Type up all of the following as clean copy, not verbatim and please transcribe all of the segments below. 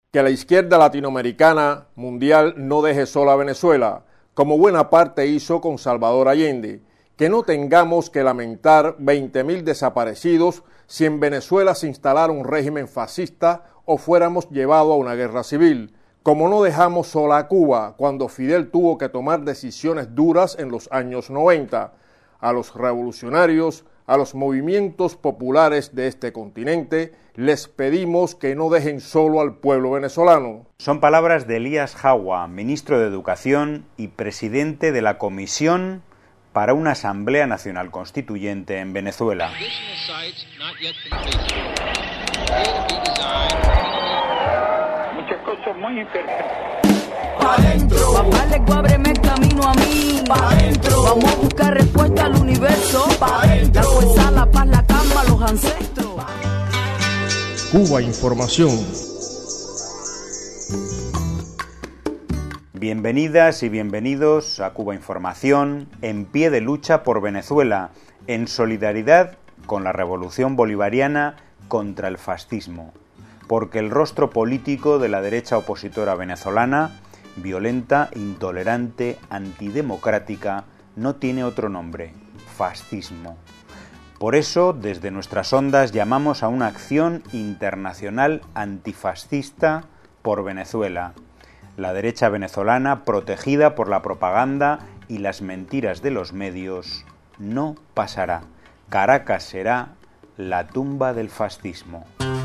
Que la izquierda latinoamericana mundial no deje sola a Venezuela, como buena parte hizo con Salvador Allende. Que no tengamos que lamentar 20.000 desaparecidos si en Venezuela se instalara un régimen fascista o fuéramos llevados a una guerra civil. Como no dejamos sola a Cuba cuando Fidel tuvo que tomar decisiones duras en los años 90. A los revolucionarios, a los movimientos populares de este continente, les pedimos que no dejen solo al pueblo venezolano. Son palabras de Elías Jagua, ministro de Educación y presidente de la Comisión para una Asamblea Nacional Constituyente en Venezuela. Muchas cosas muy imperfectas. Pa' dentro. Papá le ábreme el camino a mí. Pa' dentro. Vamos a buscar respuesta al universo. Pa' dentro. La fuerza, la paz, la calma, los ancestros. Cuba Información. Bienvenidas y bienvenidos a Cuba Información, en pie de lucha por Venezuela, en solidaridad con la revolución bolivariana contra el fascismo, porque el rostro político de la derecha opositora venezolana, violenta, intolerante, antidemocrática, no tiene otro nombre: fascismo. Por eso, desde nuestras ondas llamamos a una acción internacional antifascista por Venezuela. La derecha venezolana, protegida por la propaganda y las mentiras de los medios, no pasará. Caracas será la tumba del fascismo.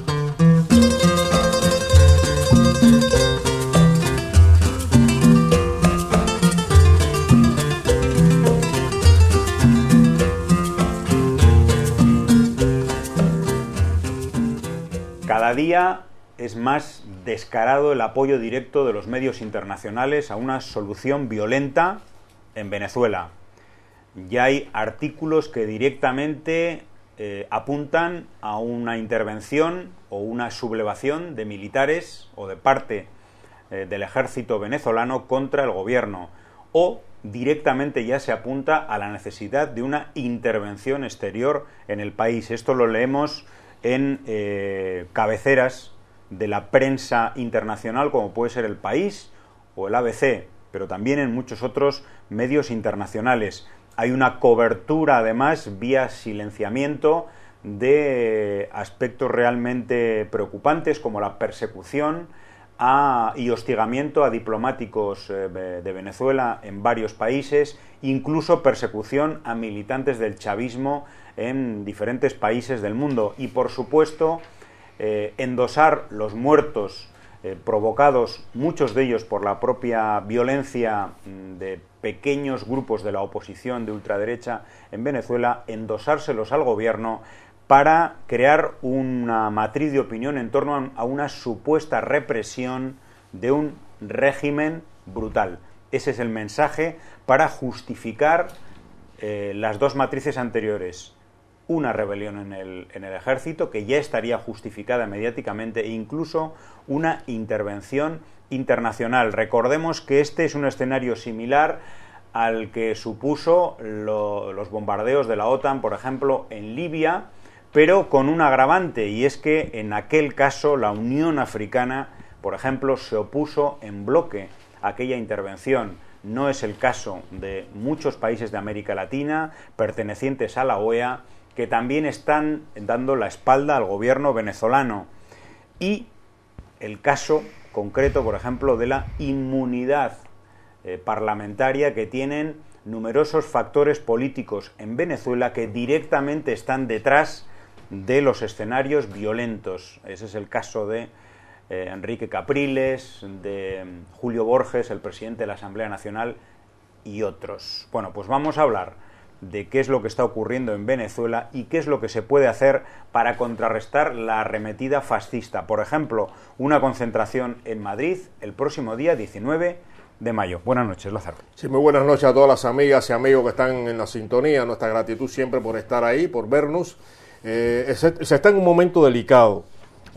Cada día es más descarado el apoyo directo de los medios internacionales a una solución violenta en Venezuela. Ya hay artículos que directamente apuntan a una intervención o una sublevación de militares o de parte del ejército venezolano contra el gobierno, o directamente ya se apunta a la necesidad de una intervención exterior en el país. Esto lo leemos en cabeceras de la prensa internacional, como puede ser El País o el ABC, pero también en muchos otros medios internacionales. Hay una cobertura, además, vía silenciamiento, de aspectos realmente preocupantes, como la persecución y hostigamiento a diplomáticos de Venezuela en varios países, incluso persecución a militantes del chavismo en diferentes países del mundo. Y, por supuesto, endosar los muertos provocados, muchos de ellos por la propia violencia de pequeños grupos de la oposición de ultraderecha en Venezuela, endosárselos al gobierno para crear una matriz de opinión en torno a una supuesta represión de un régimen brutal. Ese es el mensaje para justificar las dos matrices anteriores. Una rebelión en el ejército, que ya estaría justificada mediáticamente, e incluso una intervención internacional. Recordemos que este es un escenario similar al que supuso los bombardeos de la OTAN, por ejemplo, en Libia, pero con un agravante, y es que en aquel caso la Unión Africana, por ejemplo, se opuso en bloque a aquella intervención. No es el caso de muchos países de América Latina pertenecientes a la OEA, que también están dando la espalda al gobierno venezolano. Y el caso concreto, por ejemplo, de la inmunidad parlamentaria que tienen numerosos factores políticos en Venezuela que directamente están detrás de los escenarios violentos. Ese es el caso de Enrique Capriles, de Julio Borges, el presidente de la Asamblea Nacional, y otros. Bueno, pues vamos a hablar de qué es lo que está ocurriendo en Venezuela y qué es lo que se puede hacer para contrarrestar la arremetida fascista. Por ejemplo, una concentración en Madrid el próximo día 19 de mayo. Buenas noches, Lázaro. Sí, muy buenas noches a todas las amigas y amigos que están en la sintonía. Nuestra gratitud siempre por estar ahí, por vernos. Se está en un momento delicado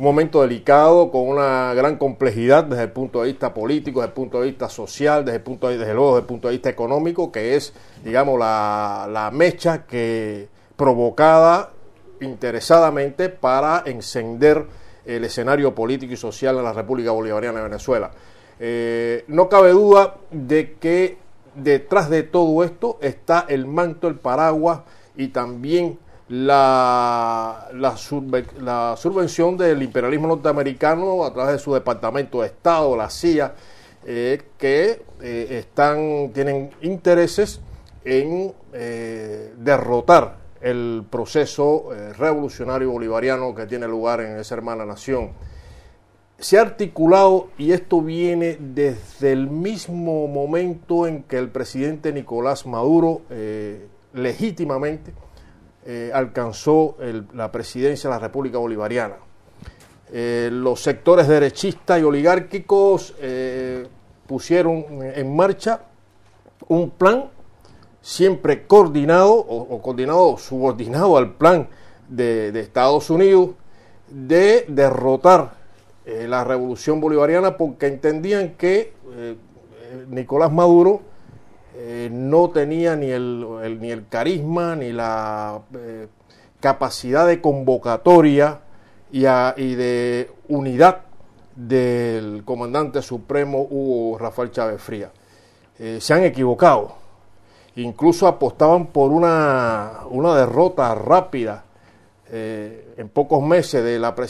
con una gran complejidad desde el punto de vista político, desde el punto de vista social, desde luego desde el punto de vista económico, que es, digamos, la mecha que provocada interesadamente para encender el escenario político y social en la República Bolivariana de Venezuela. No cabe duda de que detrás de todo esto está el manto, el paraguas y también la subvención del imperialismo norteamericano a través de su Departamento de Estado, la CIA, que tienen intereses en derrotar el proceso revolucionario bolivariano que tiene lugar en esa hermana nación. Se ha articulado, y esto viene desde el mismo momento en que el presidente Nicolás Maduro legítimamente alcanzó la presidencia de la República Bolivariana. Los sectores derechistas y oligárquicos pusieron en marcha un plan siempre coordinado o coordinado subordinado al plan de Estados Unidos de derrotar la revolución bolivariana, porque entendían que Nicolás Maduro no tenía ni el carisma ni la capacidad de convocatoria y de unidad del comandante supremo Hugo Rafael Chávez Frías. Se han equivocado, incluso apostaban por una derrota rápida en pocos meses de la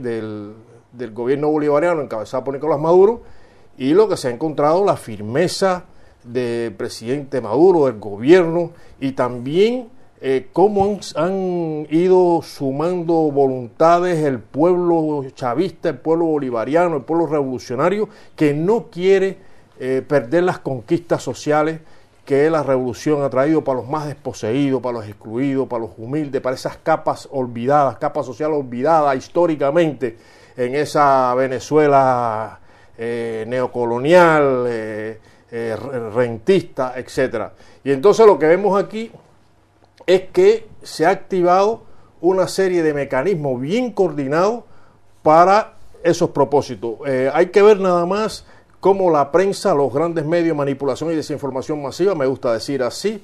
del gobierno bolivariano encabezado por Nicolás Maduro, y lo que se ha encontrado, la firmeza del presidente Maduro, del gobierno, y también cómo han ido sumando voluntades el pueblo chavista, el pueblo bolivariano, el pueblo revolucionario, que no quiere perder las conquistas sociales que la revolución ha traído para los más desposeídos, para los excluidos, para los humildes, para esas capas olvidadas, capas sociales olvidadas históricamente en esa Venezuela neocolonial, rentista, etcétera. Y entonces lo que vemos aquí es que se ha activado una serie de mecanismos bien coordinados para esos propósitos. Hay que ver nada más cómo la prensa, los grandes medios de manipulación y desinformación masiva, me gusta decir así,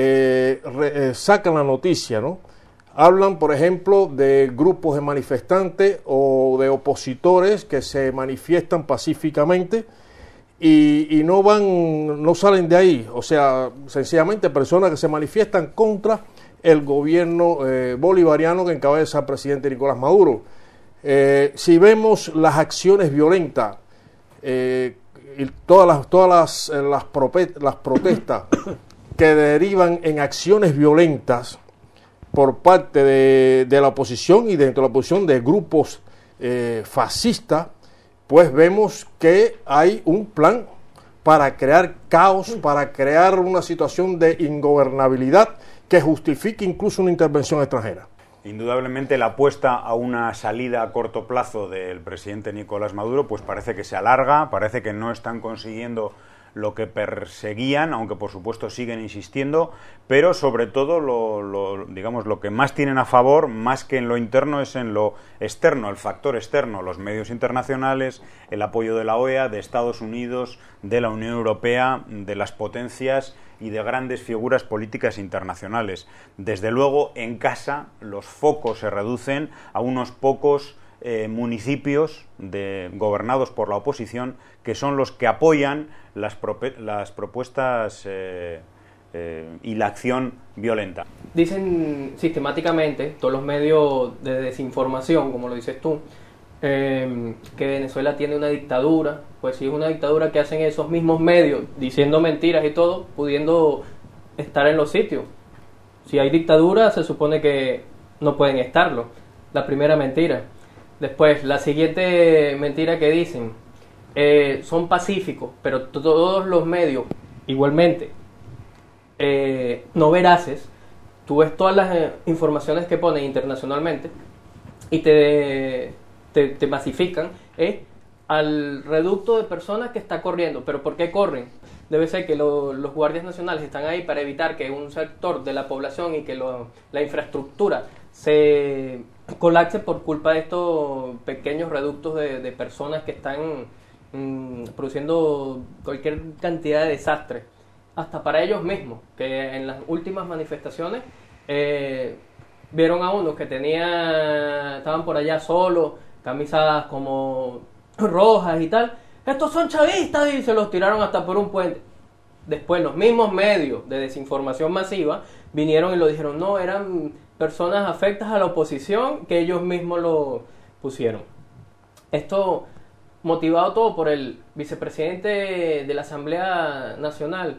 sacan la noticia, ¿no? Hablan, por ejemplo, de grupos de manifestantes o de opositores que se manifiestan pacíficamente y no salen de ahí. O sea, sencillamente personas que se manifiestan contra el gobierno bolivariano que encabeza el presidente Nicolás Maduro. Si vemos las acciones violentas, y todas las protestas que derivan en acciones violentas por parte de la oposición y dentro de la oposición de grupos fascistas, pues vemos que hay un plan para crear caos, para crear una situación de ingobernabilidad que justifique incluso una intervención extranjera. Indudablemente la apuesta a una salida a corto plazo del presidente Nicolás Maduro pues parece que se alarga, parece que no están consiguiendo lo que perseguían, aunque por supuesto siguen insistiendo, pero sobre todo lo que más tienen a favor, más que en lo interno, es en lo externo, el factor externo, los medios internacionales, el apoyo de la OEA, de Estados Unidos, de la Unión Europea, de las potencias y de grandes figuras políticas internacionales. Desde luego, en casa los focos se reducen a unos pocos municipios gobernados por la oposición, que son los que apoyan las propuestas y la acción violenta. Dicen sistemáticamente todos los medios de desinformación, como lo dices tú, que Venezuela tiene una dictadura. Pues si es una dictadura, que hacen esos mismos medios diciendo mentiras y todo, pudiendo estar en los sitios. Si hay dictadura, se supone que no pueden estarlo. La primera mentira. Después, la siguiente mentira que dicen, son pacíficos, pero todos los medios, igualmente, no veraces. Tú ves todas las informaciones que ponen internacionalmente y te masifican al reducto de personas que está corriendo. ¿Pero por qué corren? Debe ser que los guardias nacionales están ahí para evitar que un sector de la población y que la infraestructura se colapse por culpa de estos pequeños reductos de personas que están produciendo cualquier cantidad de desastres, hasta para ellos mismos, que en las últimas manifestaciones vieron a unos que estaban por allá solos, camisas como rojas y tal. Estos son chavistas y se los tiraron hasta por un puente. Después los mismos medios de desinformación masiva vinieron y lo dijeron, no, eran personas afectas a la oposición que ellos mismos lo pusieron. Esto motivado todo por el vicepresidente de la Asamblea Nacional,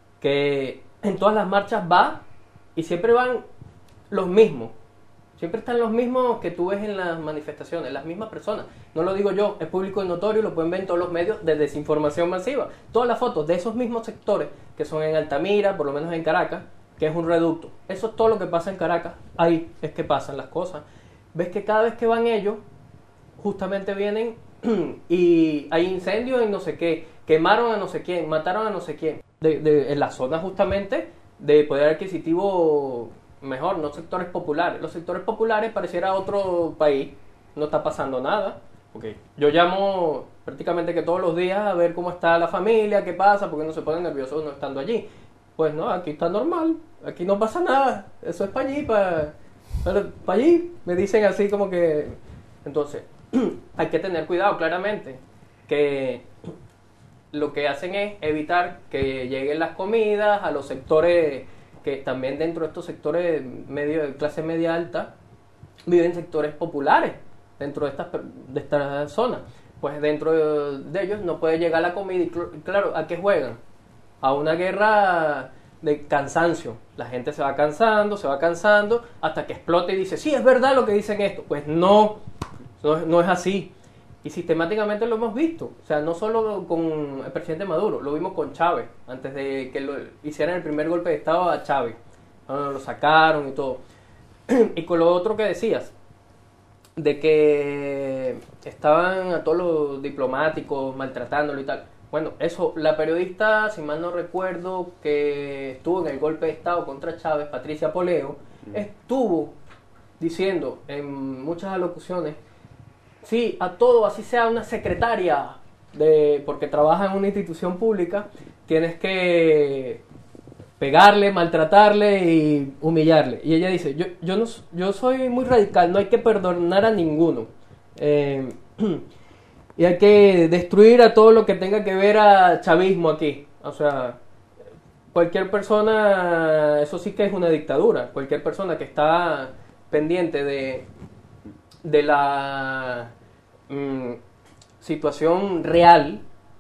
que en todas las marchas va y siempre van los mismos. Siempre están los mismos que tú ves en las manifestaciones, las mismas personas. No lo digo yo, es público y notorio, lo pueden ver en todos los medios de desinformación masiva. Todas las fotos de esos mismos sectores que son en Altamira, por lo menos en Caracas, que es un reducto. Eso es todo lo que pasa en Caracas. Ahí es que pasan las cosas. Ves que cada vez que van ellos, justamente vienen y hay incendios en no sé qué, quemaron a no sé quién, mataron a no sé quién. En la zona justamente de poder adquisitivo mejor, no sectores populares. Los sectores populares pareciera otro país, no está pasando nada. Okay. Yo llamo prácticamente que todos los días a ver cómo está la familia, qué pasa, porque no se ponen nerviosos no estando allí. Pues no, aquí está normal, aquí no pasa nada, eso es para allí, para allí, me dicen así como que... Entonces, hay que tener cuidado claramente, que lo que hacen es evitar que lleguen las comidas a los sectores que también dentro de estos sectores de clase media alta viven sectores populares dentro de esta zona. Pues dentro de ellos no puede llegar la comida y claro, ¿a qué juegan? A una guerra de cansancio. La gente se va cansando hasta que explota y dice, sí, es verdad lo que dicen esto. Pues no es así. Y sistemáticamente lo hemos visto. O sea, no solo con el presidente Maduro, lo vimos con Chávez, antes de que lo hicieran el primer golpe de Estado a Chávez. Lo sacaron y todo. Y con lo otro que decías, de que estaban a todos los diplomáticos maltratándolo y tal. Bueno, eso, la periodista, si mal no recuerdo, que estuvo en el golpe de Estado contra Chávez, Patricia Poleo, estuvo diciendo en muchas alocuciones, sí, a todo, así sea una secretaria, porque trabaja en una institución pública, tienes que pegarle, maltratarle y humillarle. Y ella dice, yo soy muy radical, no hay que perdonar a ninguno. Y hay que destruir a todo lo que tenga que ver a chavismo aquí. O sea, cualquier persona, eso sí que es una dictadura. Cualquier persona que está pendiente de la situación real,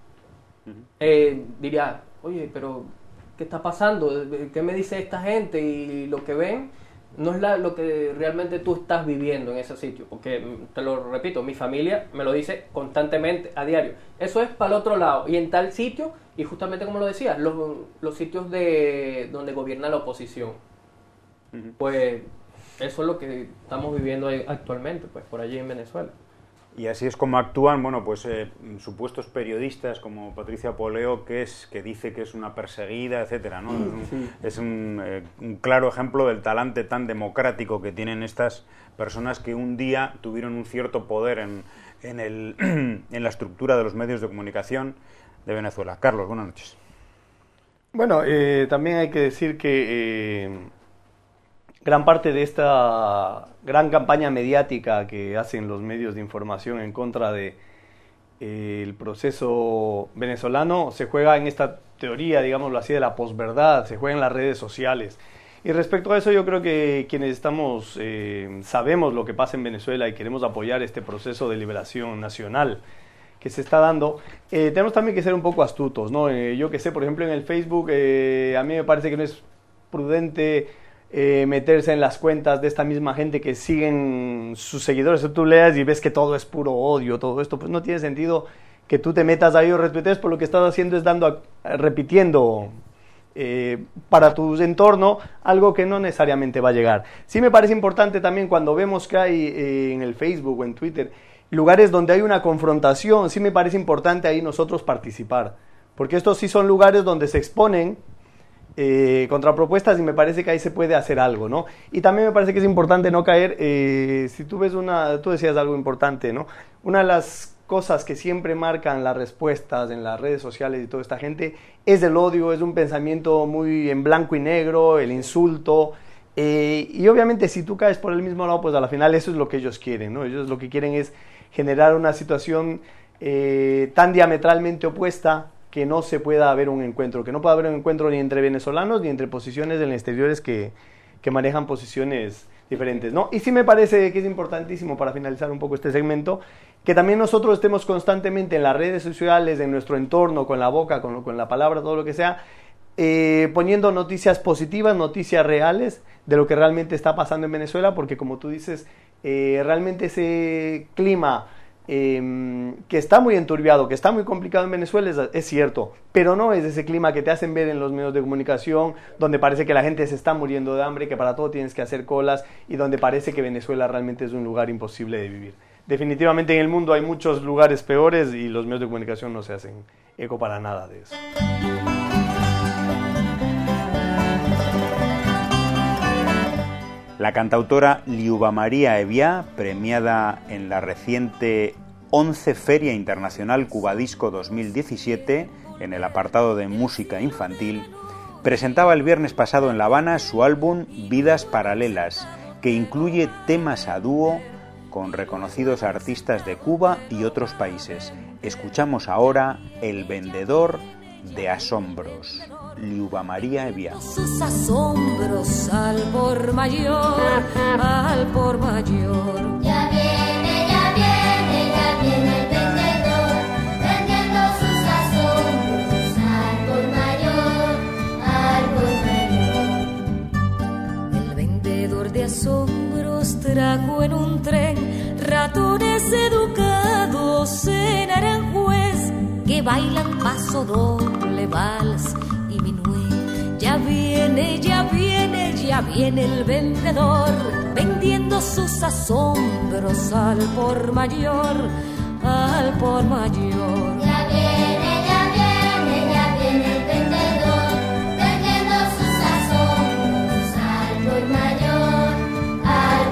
diría, oye, pero ¿qué está pasando? ¿Qué me dice esta gente? Y lo que ven no es lo que realmente tú estás viviendo en ese sitio, porque te lo repito, mi familia me lo dice constantemente, a diario, eso es para el otro lado, y en tal sitio, y justamente como lo decías, los sitios donde gobierna la oposición. Pues eso es lo que estamos viviendo actualmente, pues por allí en Venezuela. Y así es como actúan, bueno, pues supuestos periodistas como Patricia Poleo, que dice que es una perseguida, etcétera, ¿no? Es un claro ejemplo del talante tan democrático que tienen estas personas que un día tuvieron un cierto poder en la estructura de los medios de comunicación de Venezuela. Carlos, buenas noches. Bueno, también hay que decir que gran parte de esta gran campaña mediática que hacen los medios de información en contra de el proceso venezolano se juega en esta teoría, digámoslo así, de la posverdad, se juega en las redes sociales. Y respecto a eso, yo creo que quienes estamos sabemos lo que pasa en Venezuela y queremos apoyar este proceso de liberación nacional que se está dando, tenemos también que ser un poco astutos, ¿no? Yo que sé, por ejemplo, en el Facebook, a mí me parece que no es prudente meterse en las cuentas de esta misma gente que siguen sus seguidores. Si tú leas y ves que todo es puro odio, todo esto, pues no tiene sentido que tú te metas ahí o respetes, por lo que estás haciendo es repitiendo para tu entorno algo que no necesariamente va a llegar. Sí me parece importante también cuando vemos que hay en el Facebook o en Twitter lugares donde hay una confrontación, sí me parece importante ahí nosotros participar, porque estos sí son lugares donde se exponen contrapropuestas y me parece que ahí se puede hacer algo, ¿no? Y también me parece que es importante no caer, si tú ves tú decías algo importante, ¿no? Una de las cosas que siempre marcan las respuestas en las redes sociales y toda esta gente es el odio, es un pensamiento muy en blanco y negro, el insulto, y obviamente si tú caes por el mismo lado, pues a la final eso es lo que ellos quieren, ¿no? Ellos lo que quieren es generar una situación tan diametralmente opuesta que no se pueda haber un encuentro, que no pueda haber un encuentro ni entre venezolanos ni entre posiciones del exteriores que manejan posiciones diferentes, ¿no? Y sí me parece que es importantísimo, para finalizar un poco este segmento, que también nosotros estemos constantemente en las redes sociales, en nuestro entorno, con la boca, con la palabra, todo lo que sea, poniendo noticias positivas, noticias reales de lo que realmente está pasando en Venezuela, porque como tú dices, realmente ese clima que está muy enturbiado, que está muy complicado en Venezuela, es cierto, pero no es ese clima que te hacen ver en los medios de comunicación, donde parece que la gente se está muriendo de hambre, que para todo tienes que hacer colas, y donde parece que Venezuela realmente es un lugar imposible de vivir. Definitivamente en el mundo hay muchos lugares peores y los medios de comunicación no se hacen eco para nada de eso. La cantautora Liuba María Eviá, premiada en la reciente 11 Feria Internacional Cubadisco 2017 en el apartado de música infantil, presentaba el viernes pasado en La Habana su álbum Vidas Paralelas, que incluye temas a dúo con reconocidos artistas de Cuba y otros países. Escuchamos ahora El Vendedor de Asombros, Liuba María Eviá. Sus asombros al por mayor, al por mayor. Ya viene, ya viene, ya viene el vendedor, vendiendo sus asombros al por mayor, al por mayor. El vendedor de asombros trajo en un tren ratones educados en Aranjuez que bailan paso doble, vals y minué. Ya viene, ya viene, ya viene el vendedor, vendiendo sus asombros al por mayor, al por mayor. Ya viene, ya viene, ya viene el vendedor, vendiendo sus asombros al por mayor, al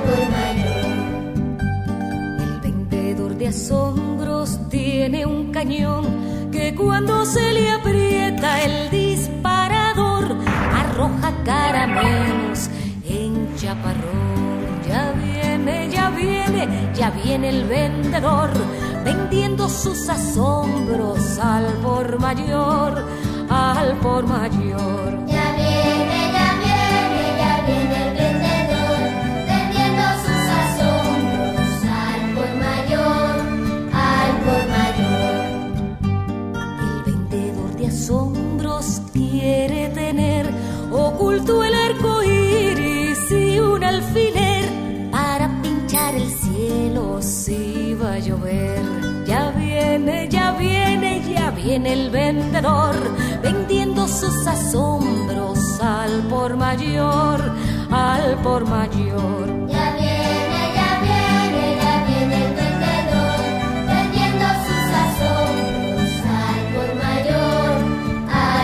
por mayor. El vendedor de asombros tiene un cañón que cuando se le aprieta el disparador arroja caramelos en chaparrón. Ya viene, ya viene, ya viene el vendedor, vendiendo sus asombros al por mayor, al por mayor. Ya viene, ya viene, ya viene el vendedor, vendiendo sus asombros al por mayor, al por mayor. El vendedor de asombros quiere tener oculto el arco iris y un alfiler para pinchar el cielo si va a llover. Ya viene, ya viene, ya viene el vendedor, vendiendo sus asombros al por mayor, al por mayor. Ya viene, ya viene, ya viene el vendedor, vendiendo sus asombros al por mayor, al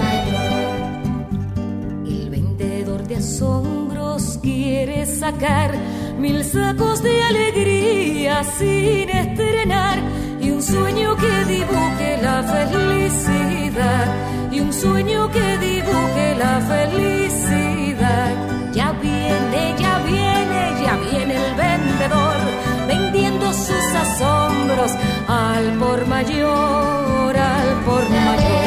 por mayor. El vendedor de asombros quiere sacar 1000 sacos de alegría sin estrenar, y un sueño que dibuje la felicidad, y un sueño que dibuje la felicidad. Ya viene, ya viene, ya viene el vendedor, vendiendo sus asombros al por mayor, al por mayor.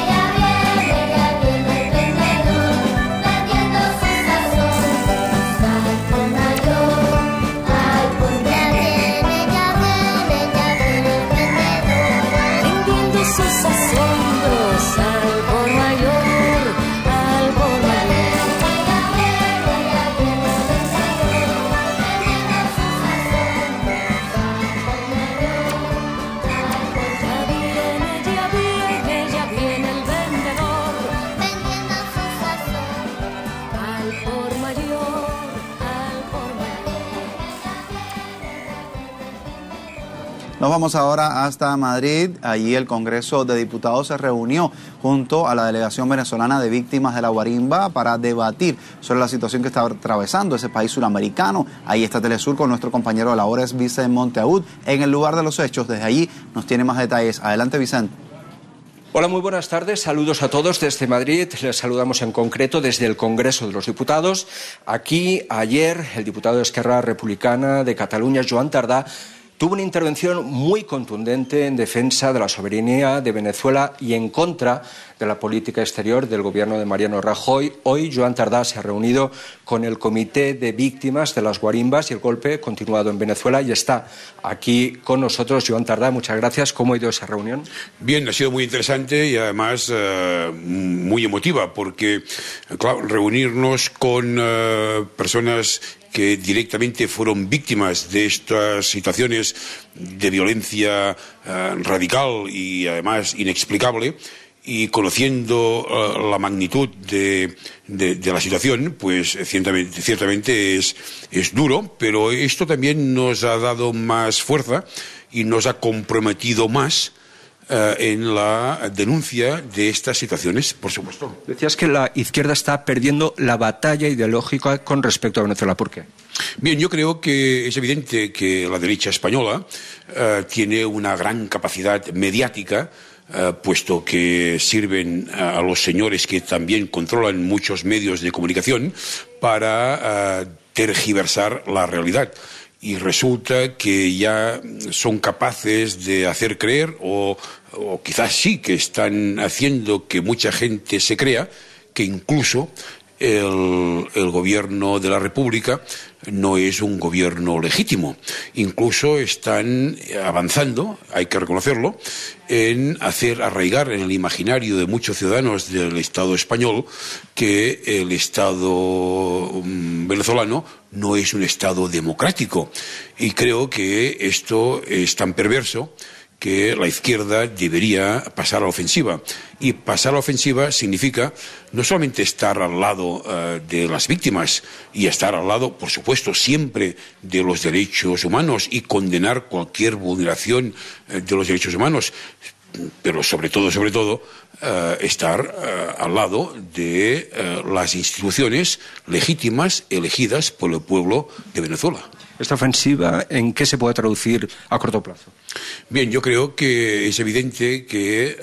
Nos vamos ahora hasta Madrid. Allí el Congreso de Diputados se reunió junto a la delegación venezolana de víctimas de la guarimba para debatir sobre la situación que está atravesando ese país suramericano. Ahí está Telesur con nuestro compañero de labores, Vicente Monteagudo, en el lugar de los hechos. Desde allí nos tiene más detalles. Adelante, Vicente. Hola, muy buenas tardes. Saludos a todos desde Madrid. Les saludamos en concreto desde el Congreso de los Diputados. Aquí, ayer, el diputado de Esquerra Republicana de Cataluña, Joan Tardà, tuvo una intervención muy contundente en defensa de la soberanía de Venezuela y en contra de la política exterior del gobierno de Mariano Rajoy. Hoy Joan Tardá se ha reunido con el Comité de Víctimas de las Guarimbas y el golpe continuado en Venezuela y está aquí con nosotros. Joan Tardá, muchas gracias. ¿Cómo ha ido esa reunión? Bien, ha sido muy interesante y además muy emotiva porque, claro, reunirnos con personas que directamente fueron víctimas de estas situaciones de violencia radical y además inexplicable, y conociendo la magnitud de la situación, pues ciertamente es duro, pero esto también nos ha dado más fuerza y nos ha comprometido más en la denuncia de estas situaciones, por supuesto. Decías que la izquierda está perdiendo la batalla ideológica con respecto a Venezuela. ¿Por qué? Bien, yo creo que es evidente que la derecha española tiene una gran capacidad mediática, puesto que sirven a los señores que también controlan muchos medios de comunicación para tergiversar la realidad. Y resulta que ya son capaces de hacer creer, o quizás sí que están haciendo que mucha gente se crea, que incluso el gobierno de la República no es un gobierno legítimo. Incluso están avanzando, hay que reconocerlo, en hacer arraigar en el imaginario de muchos ciudadanos del Estado español que el Estado venezolano no es un Estado democrático. Y creo que esto es tan perverso que la izquierda debería pasar a la ofensiva. Y pasar a la ofensiva significa no solamente estar al lado de las víctimas y estar al lado, por supuesto, siempre de los derechos humanos y condenar cualquier vulneración de los derechos humanos, pero sobre todo, estar al lado de las instituciones legítimas elegidas por el pueblo de Venezuela. ¿Esta ofensiva en qué se puede traducir a corto plazo? Bien, yo creo que es evidente que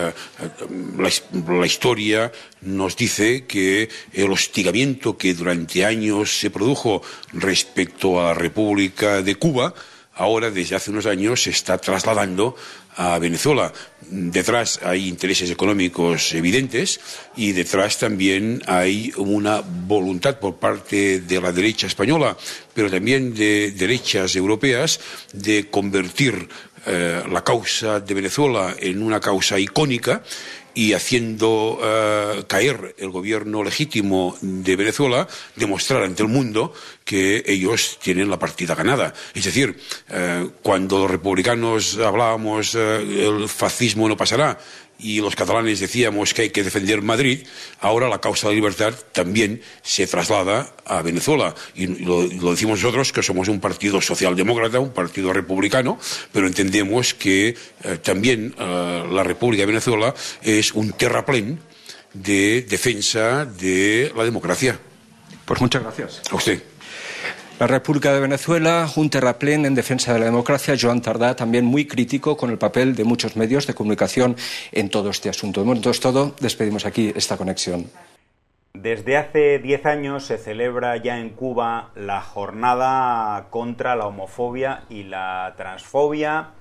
la historia nos dice que el hostigamiento que durante años se produjo respecto a la República de Cuba, ahora desde hace unos años se está trasladando a Venezuela. Detrás hay intereses económicos evidentes y detrás también hay una voluntad por parte de la derecha española, pero también de derechas europeas, de convertir la causa de Venezuela en una causa icónica y haciendo caer el gobierno legítimo de Venezuela, demostrar ante el mundo que ellos tienen la partida ganada. Es decir, cuando los republicanos hablábamos el fascismo no pasará y los catalanes decíamos que hay que defender Madrid, ahora la causa de la libertad también se traslada a Venezuela. Y lo decimos nosotros, que somos un partido socialdemócrata, un partido republicano, pero entendemos que también la República de Venezuela es un terraplén de defensa de la democracia. Pues muchas gracias. A usted. La República de Venezuela, un terraplén en defensa de la democracia. Joan Tardá, también muy crítico con el papel de muchos medios de comunicación en todo este asunto. De momento es todo. Despedimos aquí esta conexión. Desde hace 10 años se celebra ya en Cuba la jornada contra la homofobia y la transfobia.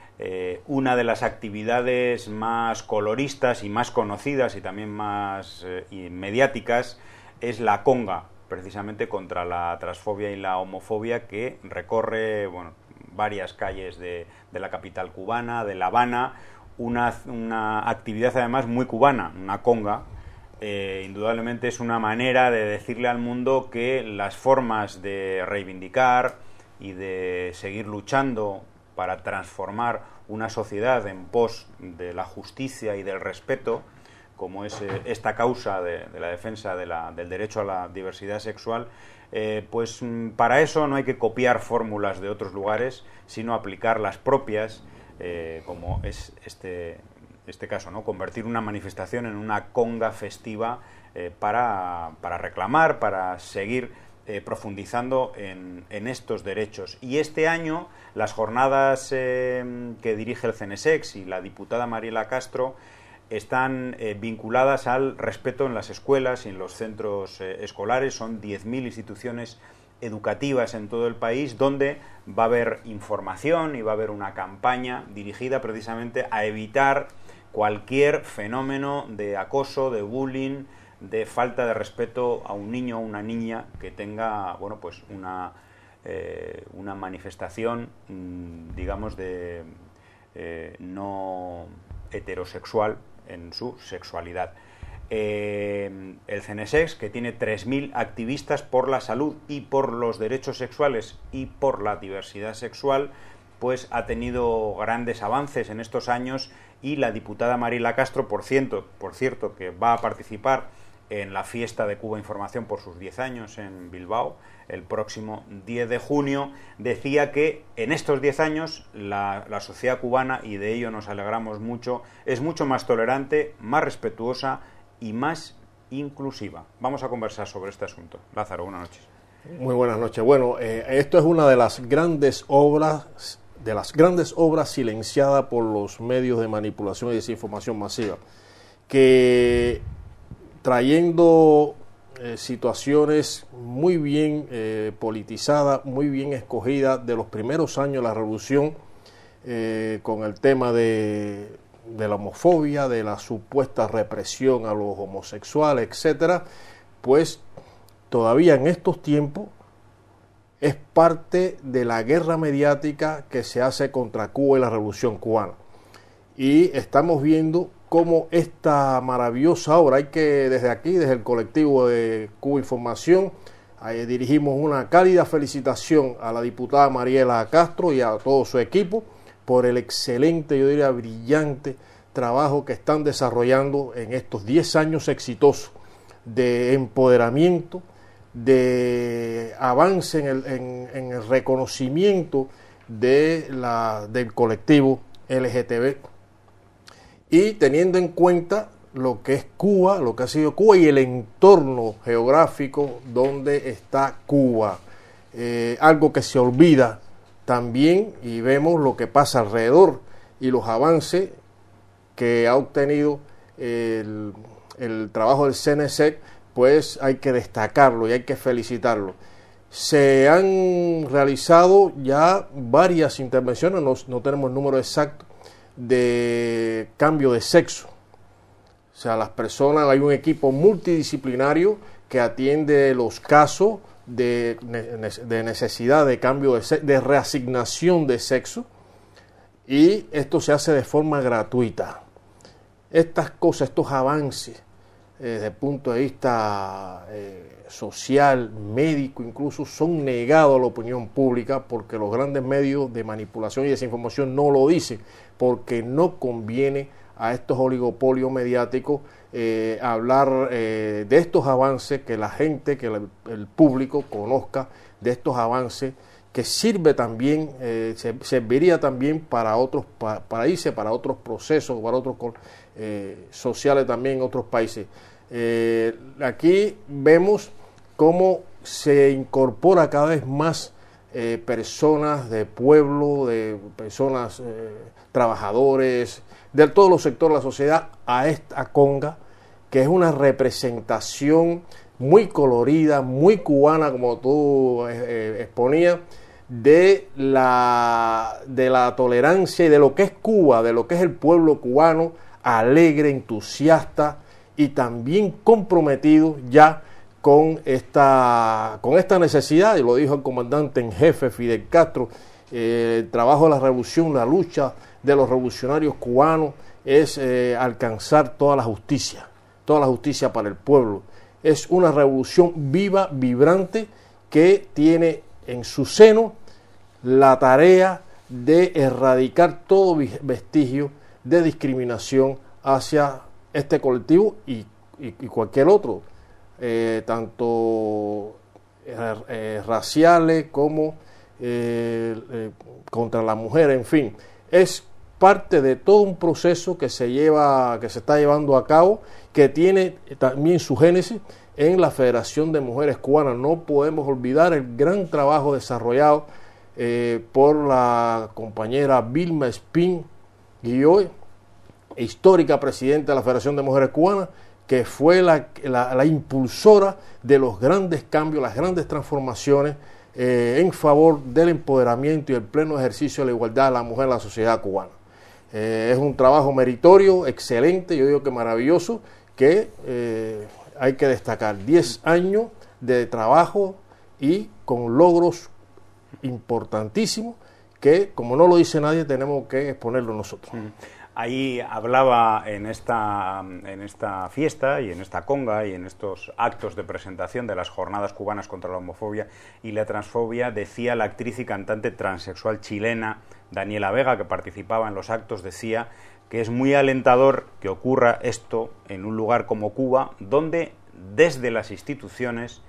Una de las actividades más coloristas y más conocidas y también más mediáticas es la conga, precisamente contra la transfobia y la homofobia, que recorre varias calles de la capital cubana, de La Habana, una actividad además muy cubana, una conga. Indudablemente es una manera de decirle al mundo que las formas de reivindicar y de seguir luchando para transformar una sociedad en pos de la justicia y del respeto, como es esta causa de la defensa del derecho a la diversidad sexual, pues para eso no hay que copiar fórmulas de otros lugares, sino aplicar las propias, como es este caso, ¿no? Convertir una manifestación en una conga festiva para reclamar, para seguir profundizando en estos derechos. Y este año las jornadas que dirige el CNSEX y la diputada Mariela Castro están vinculadas al respeto en las escuelas y en los centros escolares. Son 10.000 instituciones educativas en todo el país, donde va a haber información y va a haber una campaña dirigida precisamente a evitar cualquier fenómeno de acoso, de bullying, de falta de respeto a un niño o una niña que tenga, bueno, pues una manifestación, digamos, de no heterosexual en su sexualidad. El CNSEX, que tiene 3.000 activistas por la salud y por los derechos sexuales y por la diversidad sexual, pues ha tenido grandes avances en estos años, y la diputada Mariela Castro, por cierto, que va a participar en la fiesta de Cuba Información por sus 10 años en Bilbao el próximo 10 de junio, decía que en estos 10 años la sociedad cubana, y de ello nos alegramos mucho, es mucho más tolerante, más respetuosa y más inclusiva. Vamos a conversar sobre este asunto. Lázaro, buenas noches. Muy buenas noches. Bueno, esto es una de las grandes obras silenciadas por los medios de manipulación y desinformación masiva, que trayendo situaciones muy bien politizadas, muy bien escogidas de los primeros años de la revolución, con el tema de la homofobia, de la supuesta represión a los homosexuales, etcétera, pues todavía en estos tiempos es parte de la guerra mediática que se hace contra Cuba y la revolución cubana. Y estamos viendo cómo esta maravillosa obra, desde aquí, desde el colectivo de Cuba Información, dirigimos una cálida felicitación a la diputada Mariela Castro y a todo su equipo por el excelente, yo diría brillante trabajo que están desarrollando en estos 10 años exitosos de empoderamiento, de avance en el reconocimiento del colectivo LGTB, y teniendo en cuenta lo que es Cuba, lo que ha sido Cuba y el entorno geográfico donde está Cuba, algo que se olvida también, y vemos lo que pasa alrededor y los avances que ha obtenido el trabajo del CNSEC, pues hay que destacarlo y hay que felicitarlo. Se han realizado ya varias intervenciones, no tenemos el número exacto, de cambio de sexo. O sea, las personas, hay un equipo multidisciplinario que atiende los casos de necesidad de cambio de sexo, de reasignación de sexo, y esto se hace de forma gratuita. Estas cosas, estos avances, desde el punto de vista social, médico, incluso, son negados a la opinión pública porque los grandes medios de manipulación y desinformación no lo dicen, porque no conviene a estos oligopolios mediáticos hablar de estos avances, que la gente, que el público conozca de estos avances, que sirve también, serviría también para otros países, para otros procesos, para otros sociales también en otros países. Aquí vemos cómo se incorpora cada vez más personas de pueblo, de personas, trabajadores, de todos los sectores de la sociedad a esta conga, que es una representación muy colorida, muy cubana, como tú exponías, de la tolerancia y de lo que es Cuba, de lo que es el pueblo cubano, alegre, entusiasta y también comprometido ya con esta necesidad, y lo dijo el comandante en jefe Fidel Castro, el trabajo de la revolución, la lucha de los revolucionarios cubanos es alcanzar toda la justicia para el pueblo. Es una revolución viva, vibrante, que tiene en su seno la tarea de erradicar todo vestigio de discriminación hacia este colectivo y cualquier otro, tanto raciales como contra la mujer, en fin. Es parte de todo un proceso que se está llevando a cabo, que tiene también su génesis en la Federación de Mujeres Cubanas. No podemos olvidar el gran trabajo desarrollado por la compañera Vilma Espín Guilloy, histórica presidenta de la Federación de Mujeres Cubanas, que fue la impulsora de los grandes cambios, las grandes transformaciones en favor del empoderamiento y el pleno ejercicio de la igualdad de la mujer en la sociedad cubana. Es un trabajo meritorio, excelente, yo digo que maravilloso, que hay que destacar. 10 años de trabajo y con logros importantísimos que, como no lo dice nadie, tenemos que exponerlo nosotros. Ahí hablaba en esta fiesta y en esta conga y en estos actos de presentación de las jornadas cubanas contra la homofobia y la transfobia, decía la actriz y cantante transexual chilena Daniela Vega, que participaba en los actos, decía que es muy alentador que ocurra esto en un lugar como Cuba, donde desde las instituciones,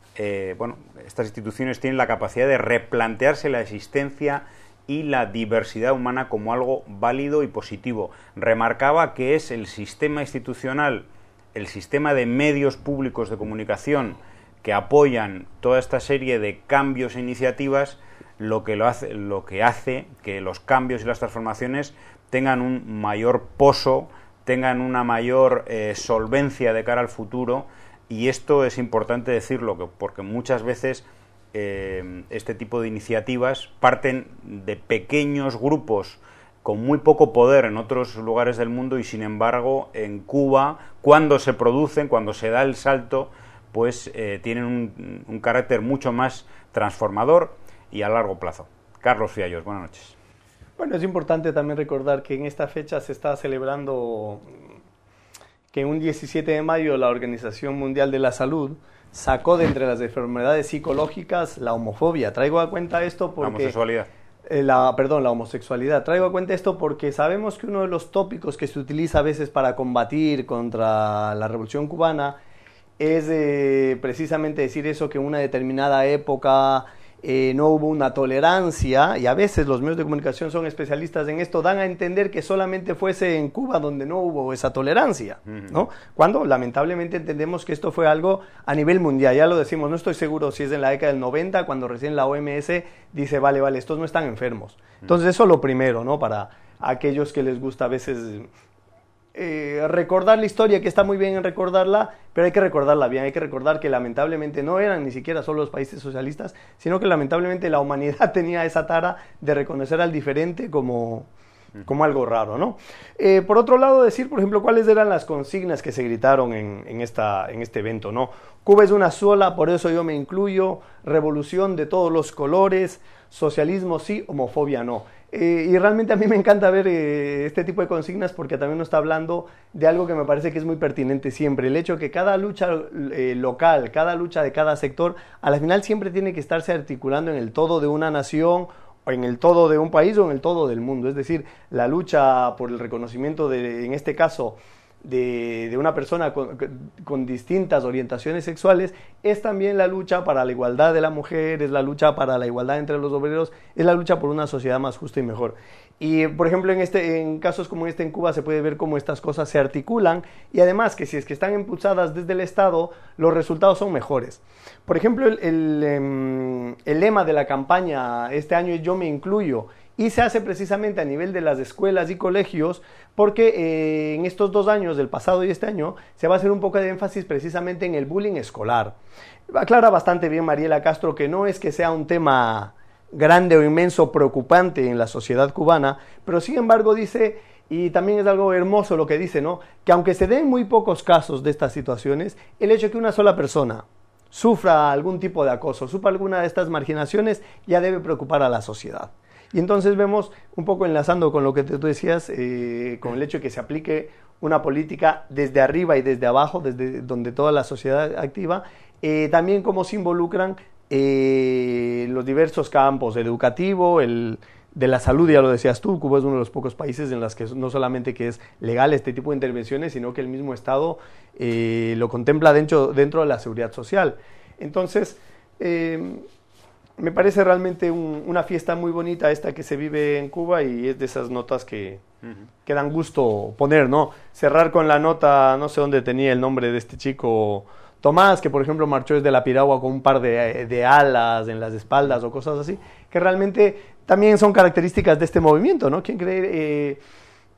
estas instituciones tienen la capacidad de replantearse la existencia y la diversidad humana como algo válido y positivo. Remarcaba que es el sistema institucional, el sistema de medios públicos de comunicación que apoyan toda esta serie de cambios e iniciativas lo que hace que los cambios y las transformaciones tengan un mayor poso, tengan una mayor solvencia de cara al futuro, y esto es importante decirlo porque muchas veces este tipo de iniciativas parten de pequeños grupos con muy poco poder en otros lugares del mundo y, sin embargo, en Cuba, cuando se producen, cuando se da el salto, pues tienen un carácter mucho más transformador y a largo plazo. Carlos Fiallos, buenas noches. Bueno, es importante también recordar que en esta fecha se está celebrando que un 17 de mayo la Organización Mundial de la Salud sacó de entre las enfermedades psicológicas la homofobia. Traigo a cuenta esto porque... La homosexualidad. La homosexualidad. Traigo a cuenta esto porque sabemos que uno de los tópicos que se utiliza a veces para combatir contra la Revolución Cubana es precisamente decir eso, que en una determinada época no hubo una tolerancia, y a veces los medios de comunicación son especialistas en esto, dan a entender que solamente fuese en Cuba donde no hubo esa tolerancia, ¿no? Cuando lamentablemente entendemos que esto fue algo a nivel mundial. Ya lo decimos, no estoy seguro si es en la década del 90, cuando recién la OMS dice, vale, estos no están enfermos. Entonces eso es lo primero, ¿no? Para aquellos que les gusta a veces recordar la historia, que está muy bien en recordarla, pero hay que recordarla bien. Hay que recordar que lamentablemente no eran ni siquiera solo los países socialistas, sino que lamentablemente la humanidad tenía esa tara de reconocer al diferente como algo raro, ¿no? Por otro lado, decir, por ejemplo, cuáles eran las consignas que se gritaron en este evento, ¿no? Cuba es una sola, por eso yo me incluyo, revolución de todos los colores, socialismo sí, homofobia no. Y realmente a mí me encanta ver este tipo de consignas porque también nos está hablando de algo que me parece que es muy pertinente siempre, el hecho que cada lucha local, cada lucha de cada sector, a la final siempre tiene que estarse articulando en el todo de una nación, o en el todo de un país o en el todo del mundo. Es decir, la lucha por el reconocimiento en este caso, de una persona con distintas orientaciones sexuales, es también la lucha para la igualdad de la mujer, es la lucha para la igualdad entre los obreros, es la lucha por una sociedad más justa y mejor. Y, por ejemplo, en casos como este en Cuba se puede ver cómo estas cosas se articulan, y además que si es que están impulsadas desde el Estado, los resultados son mejores. Por ejemplo, el lema de la campaña este año es Yo me incluyo, y se hace precisamente a nivel de las escuelas y colegios porque en estos 2 años, del pasado y este año, se va a hacer un poco de énfasis precisamente en el bullying escolar. Aclara bastante bien Mariela Castro que no es que sea un tema grande o inmenso, preocupante en la sociedad cubana, pero sin embargo dice, y también es algo hermoso lo que dice, ¿no?, que aunque se den muy pocos casos de estas situaciones, el hecho de que una sola persona sufra algún tipo de acoso, sufra alguna de estas marginaciones, ya debe preocupar a la sociedad. Y entonces vemos, un poco enlazando con lo que tú decías, con el hecho de que se aplique una política desde arriba y desde abajo, desde donde toda la sociedad activa, también cómo se involucran los diversos campos, educativo, de la salud, ya lo decías tú, Cuba es uno de los pocos países en los que no solamente que es legal este tipo de intervenciones, sino que el mismo Estado lo contempla dentro de la seguridad social. Entonces, me parece realmente una fiesta muy bonita esta que se vive en Cuba, y es de esas notas que dan gusto poner, ¿no? Cerrar con la nota, no sé dónde tenía el nombre de este chico, Tomás, que por ejemplo marchó desde la piragua con un par de alas en las espaldas o cosas así, que realmente también son características de este movimiento, ¿no? ¿Quién cree?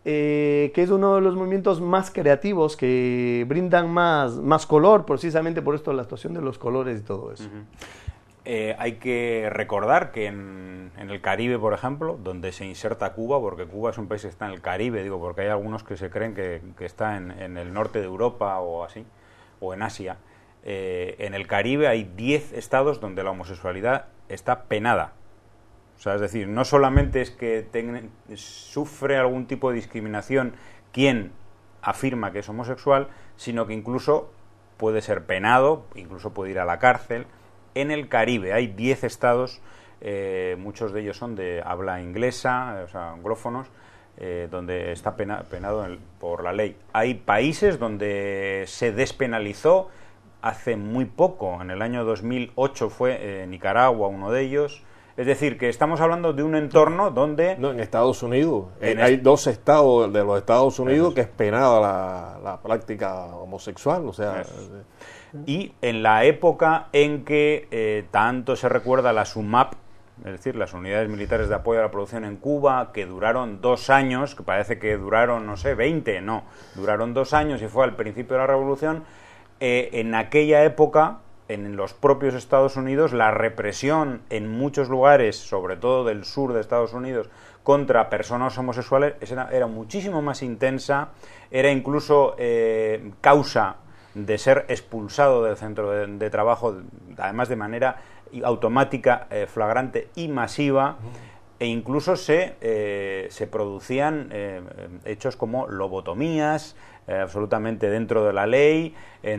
que es uno de los movimientos más creativos, que brindan más color, precisamente por esto la actuación de los colores y todo eso. Hay que recordar que en el Caribe, por ejemplo, donde se inserta Cuba, porque Cuba es un país que está en el Caribe, digo, porque hay algunos que se creen que está en el norte de Europa o así, o en Asia. En el Caribe hay 10 estados donde la homosexualidad está penada. O sea, es decir, no solamente es que sufre algún tipo de discriminación quien afirma que es homosexual, sino que incluso puede ser penado, incluso puede ir a la cárcel. En el Caribe hay 10 estados, muchos de ellos son de habla inglesa, o sea, anglófonos, donde está penado por la ley. Hay países donde se despenalizó hace muy poco, en el año 2008 fue Nicaragua uno de ellos. Es decir, que estamos hablando de un entorno donde... No, en Estados Unidos. Hay 2 estados de los Estados Unidos que es penada la práctica homosexual, o sea... Y en la época en que tanto se recuerda la SUMAP, es decir, las unidades militares de apoyo a la producción en Cuba, que duraron 2 años, que parece que duraron, no sé, 20, no, duraron 2 años y fue al principio de la revolución, en aquella época... En los propios Estados Unidos, la represión en muchos lugares, sobre todo del sur de Estados Unidos, contra personas homosexuales era muchísimo más intensa, era incluso causa de ser expulsado del centro de trabajo, además de manera automática, flagrante y masiva, e incluso se producían hechos como lobotomías, absolutamente dentro de la ley,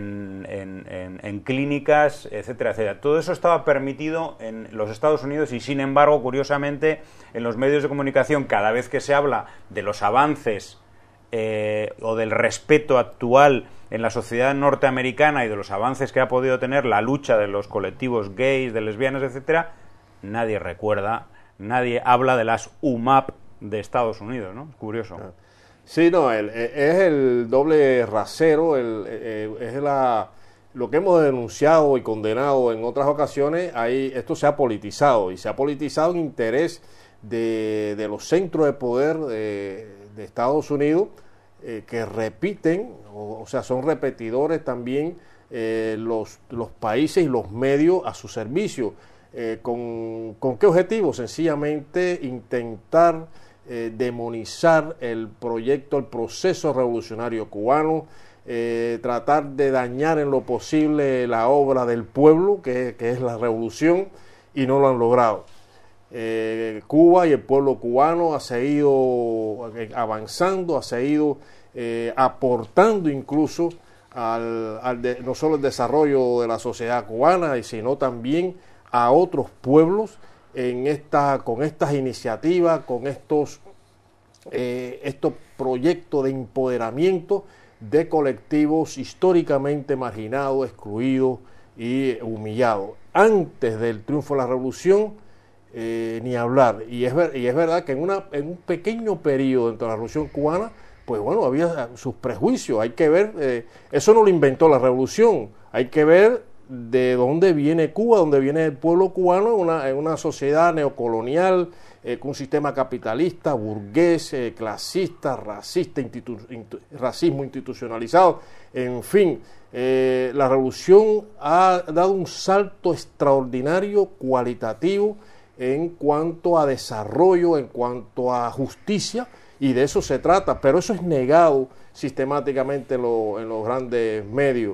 en clínicas, etcétera, etcétera. Todo eso estaba permitido en los Estados Unidos y, sin embargo, curiosamente, en los medios de comunicación, cada vez que se habla de los avances o del respeto actual en la sociedad norteamericana y de los avances que ha podido tener la lucha de los colectivos gays, de lesbianas, etcétera, nadie recuerda, nadie habla de las UMAP de Estados Unidos, ¿no? Es curioso. Sí, no, es el doble rasero, es lo que hemos denunciado y condenado en otras ocasiones. Esto se ha politizado, y se ha politizado en interés de los centros de poder de Estados Unidos, que repiten, o sea, son repetidores también los países y los medios a su servicio. ¿Con qué objetivo? Sencillamente intentar demonizar el proceso revolucionario cubano, tratar de dañar en lo posible la obra del pueblo, que es la revolución, y no lo han logrado. Cuba y el pueblo cubano ha seguido avanzando, ha seguido aportando incluso no solo el desarrollo de la sociedad cubana, sino también a otros pueblos con estas iniciativas, con estos proyectos de empoderamiento de colectivos históricamente marginados, excluidos y humillados. Antes del triunfo de la revolución, ni hablar. Y es verdad que en un pequeño periodo dentro de la revolución cubana, pues bueno, había sus prejuicios. Hay que ver, eso no lo inventó la revolución, hay que ver de dónde viene Cuba, dónde viene el pueblo cubano en una sociedad neocolonial, con un sistema capitalista, burgués, clasista, racista, racismo institucionalizado. En fin, la revolución ha dado un salto extraordinario, cualitativo, en cuanto a desarrollo, en cuanto a justicia, y de eso se trata, pero eso es negado sistemáticamente en los grandes medios.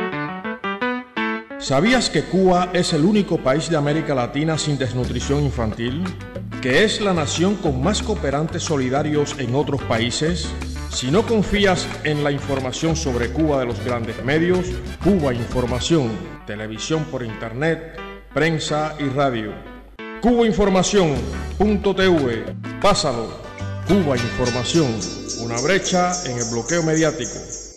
¿Sabías que Cuba es el único país de América Latina sin desnutrición infantil? ¿Que es la nación con más cooperantes solidarios en otros países? Si no confías en la información sobre Cuba de los grandes medios, Cuba Información, televisión por internet, prensa y radio. cubainformación.tv, pásalo. Cuba Información, una brecha en el bloqueo mediático.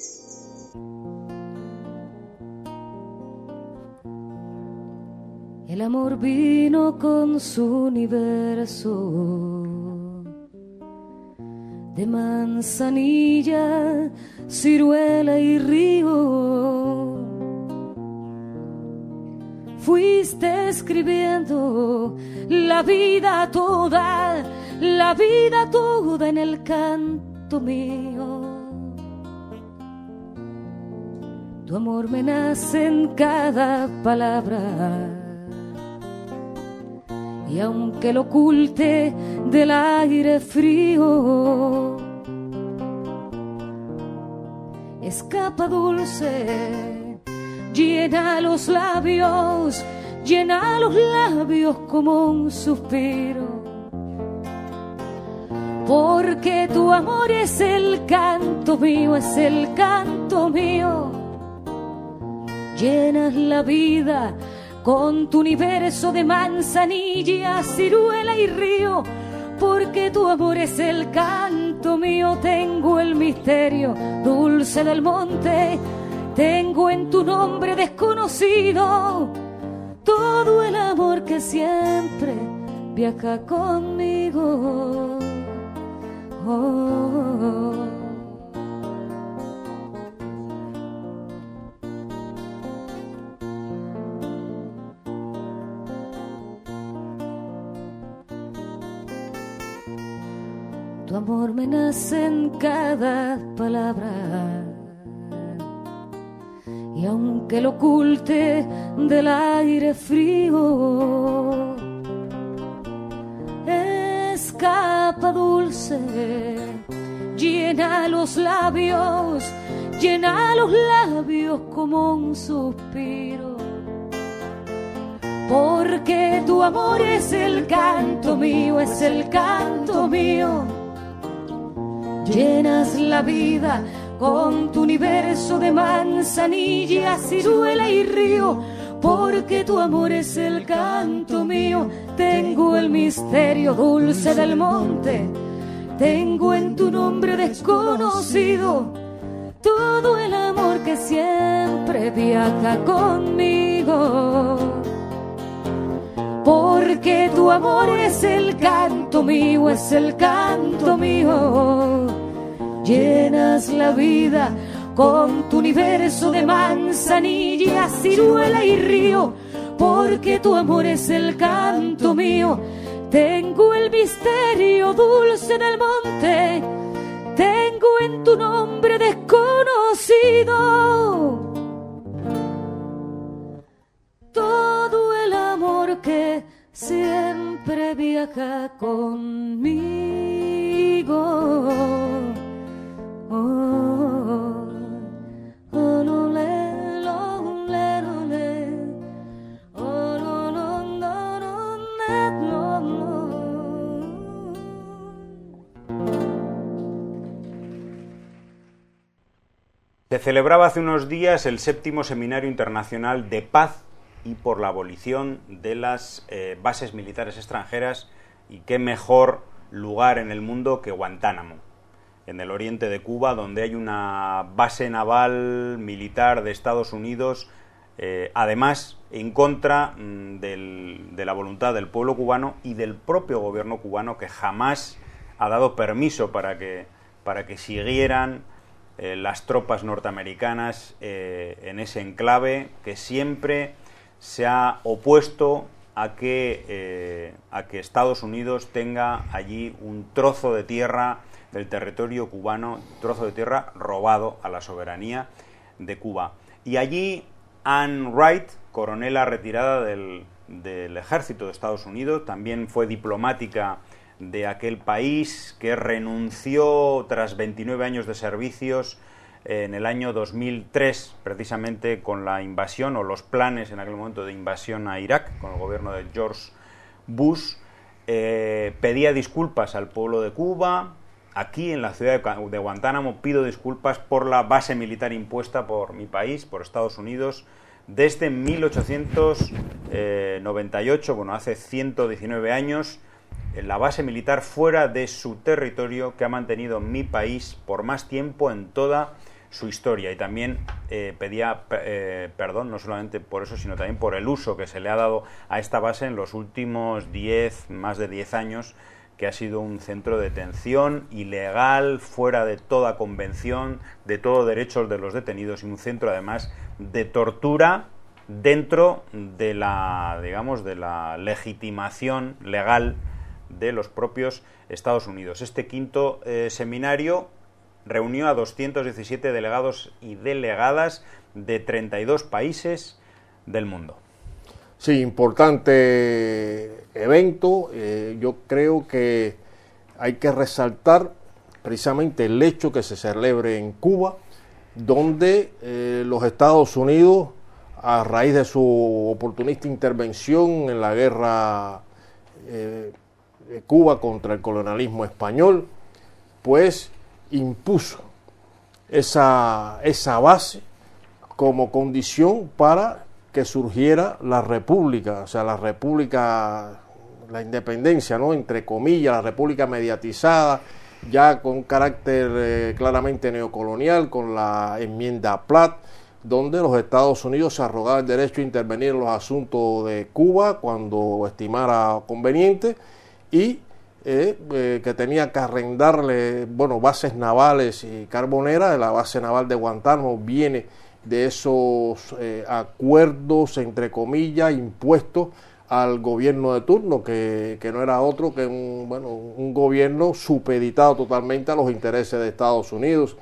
El amor vino con su universo de manzanilla, ciruela y río. Fuiste escribiendo la vida toda en el canto canto mío. Tu amor me nace en cada palabra, y aunque lo oculte del aire frío, escapa dulce, llena los labios como un suspiro. Porque tu amor es el canto mío, es el canto mío. Llenas la vida con tu universo de manzanilla, ciruela y río. Porque tu amor es el canto mío. Tengo el misterio dulce del monte, tengo en tu nombre desconocido todo el amor que siempre viaja conmigo. Oh. Tu amor me nace en cada palabra, y aunque lo oculte del aire frío, escapa dulce, llena los labios como un suspiro. Porque tu amor es el canto mío, es el canto mío. Llenas la vida con tu universo de manzanilla, ciruela y río. Porque tu amor es el canto mío. Tengo el misterio dulce del monte, tengo en tu nombre desconocido todo el amor que siempre viaja conmigo. Porque tu amor es el canto mío, es el canto mío. Llenas la vida con tu universo de manzanilla, ciruela y río. Porque tu amor es el canto mío. Tengo el misterio dulce del monte, tengo en tu nombre desconocido todo el amor que siempre viaja conmigo. Oh, oh, lo, le, lo, le, lo, le. Oh, lo, lo, lo, lo, le, lo, Se celebraba hace unos días el 7º Seminario Internacional de Paz y por la abolición de las bases militares extranjeras, y qué mejor lugar en el mundo que Guantánamo, en el oriente de Cuba, donde hay una base naval militar de Estados Unidos, además en contra de la voluntad del pueblo cubano y del propio gobierno cubano, que jamás ha dado permiso para que siguieran las tropas norteamericanas en ese enclave, que siempre se ha opuesto a que Estados Unidos tenga allí un trozo de tierra del territorio cubano, trozo de tierra robado a la soberanía de Cuba. Y allí Anne Wright, coronela retirada del ejército de Estados Unidos, también fue diplomática de aquel país, que renunció tras 29 años de servicios en el año 2003, precisamente con la invasión o los planes en aquel momento de invasión a Irak, con el gobierno de George Bush. Pedía disculpas al pueblo de Cuba. Aquí en la ciudad de Guantánamo pido disculpas por la base militar impuesta por mi país, por Estados Unidos, desde 1898, bueno, hace 119 años, la base militar fuera de su territorio que ha mantenido mi país por más tiempo en toda su historia. Y también pedía perdón, no solamente por eso, sino también por el uso que se le ha dado a esta base en los últimos más de 10 años, que ha sido un centro de detención ilegal, fuera de toda convención, de todo derechos de los detenidos, y un centro además de tortura dentro de la, digamos, de la legitimación legal de los propios Estados Unidos. Este 5º seminario reunió a 217 delegados y delegadas de 32 países del mundo. Sí, importante evento. Yo creo que hay que resaltar precisamente el hecho que se celebre en Cuba, donde los Estados Unidos, a raíz de su oportunista intervención en la guerra de Cuba contra el colonialismo español, pues impuso esa base como condición para que surgiera la república, o sea, la independencia, ¿no?, entre comillas, la república mediatizada, ya con carácter claramente neocolonial, con la enmienda Platt, donde los Estados Unidos se arrogaban el derecho a intervenir en los asuntos de Cuba cuando estimara conveniente, y que tenía que arrendarle, bases navales y carboneras. La base naval de Guantánamo viene de esos acuerdos, entre comillas, impuestos al gobierno de turno, que no era otro que un gobierno supeditado totalmente a los intereses de Estados Unidos.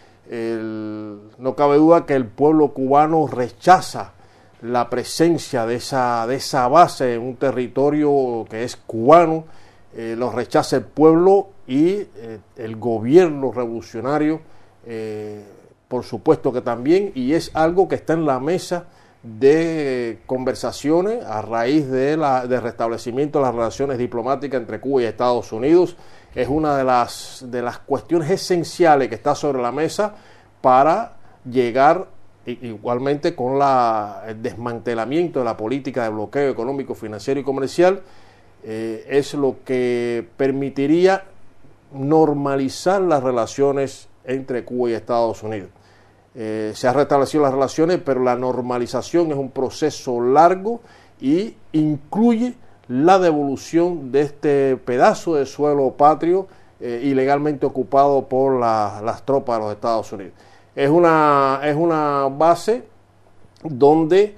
No cabe duda que el pueblo cubano rechaza la presencia de esa base en un territorio que es cubano. Lo rechaza el pueblo y el gobierno revolucionario, por supuesto que también, y es algo que está en la mesa de conversaciones a raíz de restablecimiento de las relaciones diplomáticas entre Cuba y Estados Unidos. Es una de las cuestiones esenciales que está sobre la mesa para llegar igualmente con el desmantelamiento de la política de bloqueo económico, financiero y comercial. Es lo que permitiría normalizar las relaciones entre Cuba y Estados Unidos. Se han restablecido las relaciones, pero la normalización es un proceso largo y incluye la devolución de este pedazo de suelo patrio ilegalmente ocupado por las tropas de los Estados Unidos. Es una base donde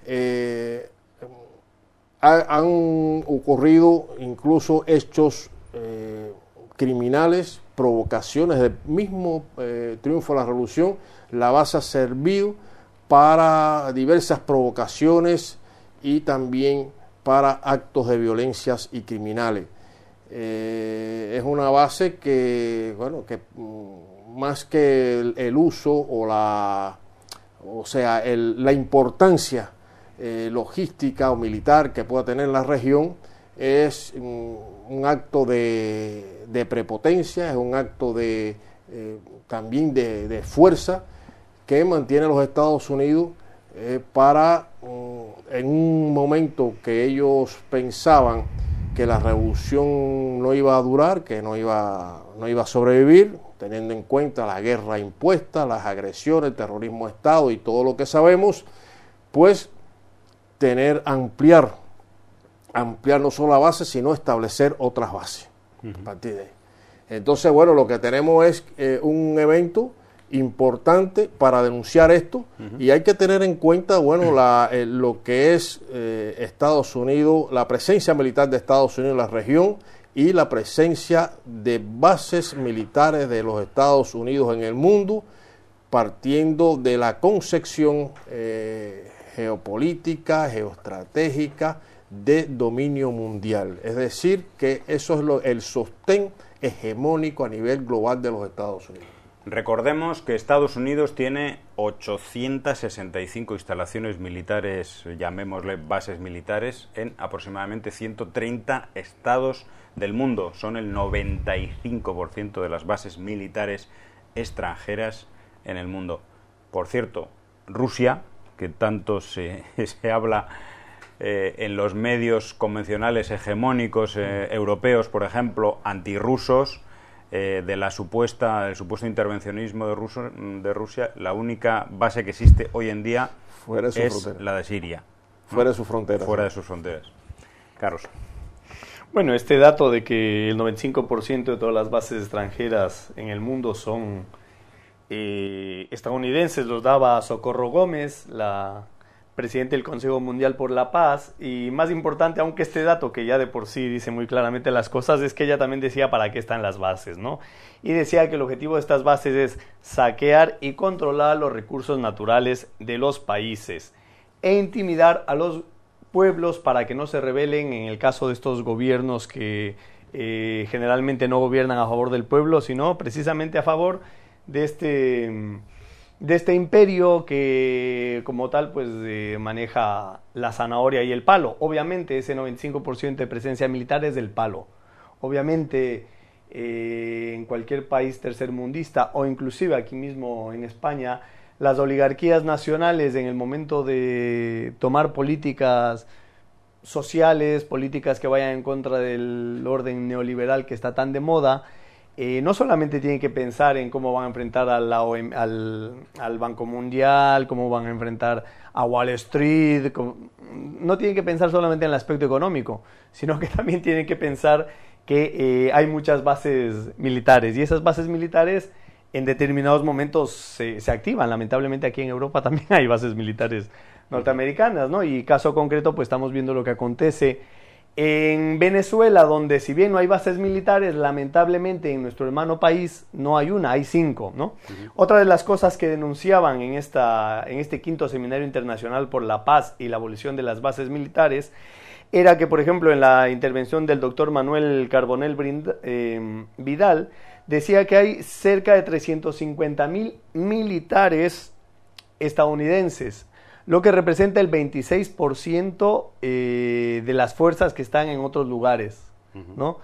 han ocurrido incluso hechos criminales, provocaciones del mismo triunfo de la revolución. La base ha servido para diversas provocaciones y también para actos de violencias y criminales. Es una base que más que el uso o la importancia logística o militar que pueda tener la región, es un acto de prepotencia, es un acto también de fuerza que mantiene a los Estados Unidos para, en un momento que ellos pensaban que la revolución no iba a durar, que no iba a sobrevivir, teniendo en cuenta la guerra impuesta, las agresiones, el terrorismo de Estado y todo lo que sabemos, pues ampliar no solo la base, sino establecer otras bases. A partir de ahí. Entonces, lo que tenemos es un evento importante para denunciar esto, y hay que tener en cuenta, lo que es Estados Unidos, la presencia militar de Estados Unidos en la región y la presencia de bases militares de los Estados Unidos en el mundo, partiendo de la concepción geopolítica, geoestratégica de dominio mundial. Es decir, que eso es el sostén hegemónico a nivel global de los Estados Unidos. Recordemos que Estados Unidos tiene 865 instalaciones militares, llamémosle bases militares, en aproximadamente 130 estados del mundo. Son el 95% de las bases militares extranjeras en el mundo. Por cierto, Rusia, que tanto se habla en los medios convencionales hegemónicos europeos, por ejemplo, antirrusos, del supuesto intervencionismo de Rusia, la única base que existe hoy en día es la de Siria. Fuera de sus fronteras. Fuera de sus fronteras. Carlos. Bueno, este dato de que el 95% de todas las bases extranjeras en el mundo son estadounidenses los daba Socorro Gómez, la presidente del Consejo Mundial por la Paz, y más importante, aunque este dato que ya de por sí dice muy claramente las cosas, es que ella también decía para qué están las bases, ¿no? Y decía que el objetivo de estas bases es saquear y controlar los recursos naturales de los países e intimidar a los pueblos para que no se rebelen en el caso de estos gobiernos que generalmente no gobiernan a favor del pueblo, sino precisamente a favor de este imperio que como tal pues maneja la zanahoria y el palo. Obviamente ese 95% de presencia militar es del palo. Obviamente en cualquier país tercermundista o inclusive aquí mismo en España, las oligarquías nacionales en el momento de tomar políticas sociales, políticas que vayan en contra del orden neoliberal que está tan de moda, no solamente tienen que pensar en cómo van a enfrentar al Banco Mundial, cómo van a enfrentar a Wall Street, no tienen que pensar solamente en el aspecto económico, sino que también tienen que pensar que hay muchas bases militares, y esas bases militares en determinados momentos se activan. Lamentablemente aquí en Europa también hay bases militares norteamericanas, ¿no? Y caso concreto, pues estamos viendo lo que acontece en Venezuela, donde si bien no hay bases militares, lamentablemente en nuestro hermano país no hay una, hay 5, ¿no? Otra de las cosas que denunciaban en este quinto Seminario Internacional por la Paz y la Abolición de las Bases Militares era que, por ejemplo, en la intervención del doctor Manuel Carbonell Vidal, decía que hay cerca de 350,000 militares estadounidenses, lo que representa el 26% de las fuerzas que están en otros lugares, ¿no?